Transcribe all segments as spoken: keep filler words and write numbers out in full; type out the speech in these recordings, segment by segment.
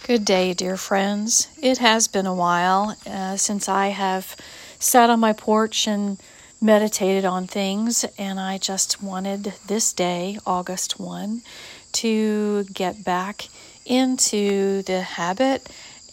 Good day, dear friends. It has been a while uh, since I have sat on my porch and meditated on things, and I just wanted this day, August first, to get back into the habit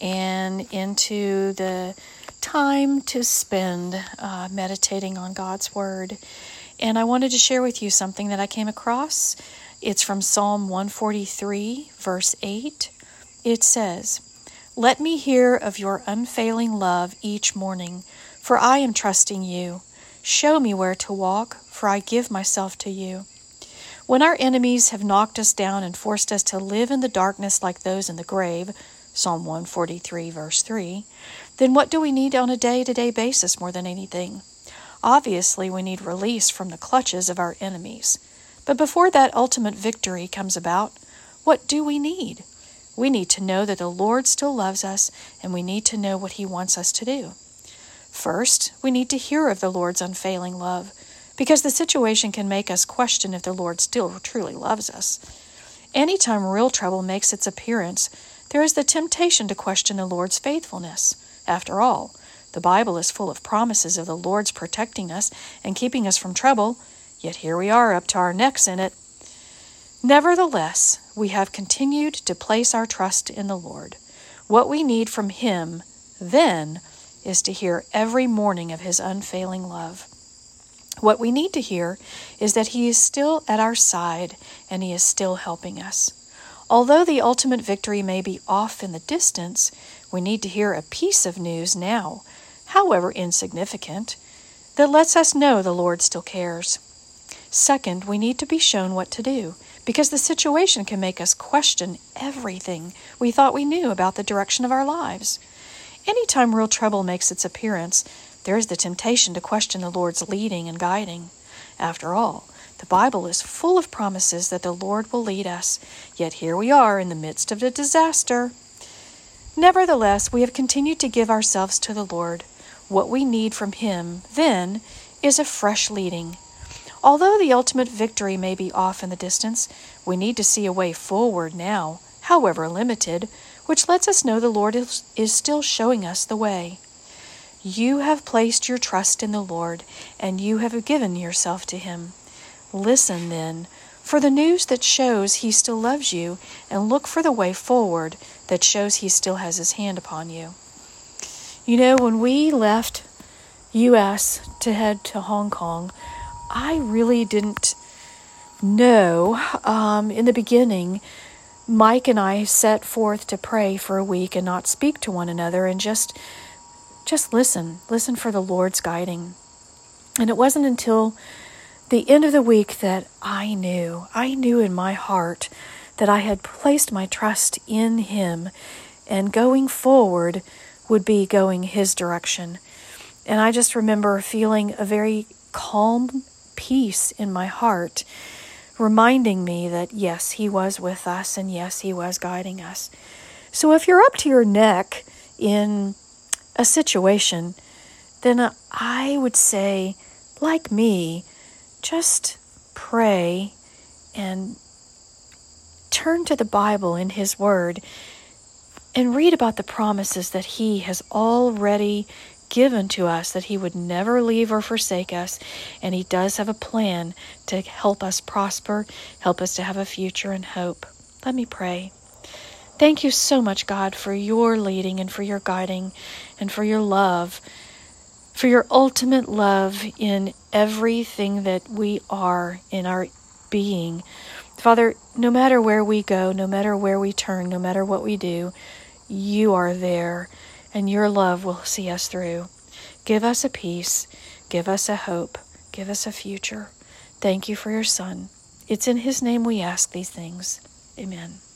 and into the time to spend uh, meditating on God's Word. And I wanted to share with you something that I came across. It's from Psalm one forty-three, verse eight. It says, "Let me hear of your unfailing love each morning, for I am trusting you. Show me where to walk, for I give myself to you." When our enemies have knocked us down and forced us to live in the darkness like those in the grave, Psalm one forty-three, verse three, then what do we need on a day-to-day basis more than anything? Obviously, we need release from the clutches of our enemies. But before that ultimate victory comes about, what do we need? We need to know that the Lord still loves us, and we need to know what He wants us to do. First, we need to hear of the Lord's unfailing love, because the situation can make us question if the Lord still truly loves us. Anytime real trouble makes its appearance, there is the temptation to question the Lord's faithfulness. After all, the Bible is full of promises of the Lord's protecting us and keeping us from trouble, yet here we are up to our necks in it. Nevertheless, we have continued to place our trust in the Lord. What we need from Him, then, is to hear every morning of His unfailing love. What we need to hear is that He is still at our side and He is still helping us. Although the ultimate victory may be off in the distance, we need to hear a piece of news now, however insignificant, that lets us know the Lord still cares. Second, we need to be shown what to do, because the situation can make us question everything we thought we knew about the direction of our lives. Anytime real trouble makes its appearance, there is the temptation to question the Lord's leading and guiding. After all, the Bible is full of promises that the Lord will lead us, yet here we are in the midst of a disaster. Nevertheless, we have continued to give ourselves to the Lord. What we need from Him, then, is a fresh leading. Although the ultimate victory may be off in the distance, we need to see a way forward now, however limited, which lets us know the Lord is, is still showing us the way. You have placed your trust in the Lord, and you have given yourself to Him. Listen, then, for the news that shows He still loves you, and look for the way forward that shows He still has His hand upon you. You know, when we left U S to head to Hong Kong, I really didn't know. Um, in the beginning, Mike and I set forth to pray for a week and not speak to one another and just just listen. Listen for the Lord's guiding. And it wasn't until the end of the week that I knew. I knew in my heart that I had placed my trust in Him, and going forward would be going His direction. And I just remember feeling a very calm peace in my heart, reminding me that yes, He was with us, and yes, He was guiding us. So if you're up to your neck in a situation, then I would say, like me, just pray and turn to the Bible in His Word and read about the promises that He has already given to us, that He would never leave or forsake us, and He does have a plan to help us prosper, help us to have a future and hope. Let me pray. Thank you so much, God, for your leading and for your guiding and for your love, for your ultimate love in everything that we are in our being. Father, no matter where we go, no matter where we turn, no matter what we do, you are there, and your love will see us through. Give us a peace. Give us a hope. Give us a future. Thank you for your Son. It's in His name we ask these things. Amen.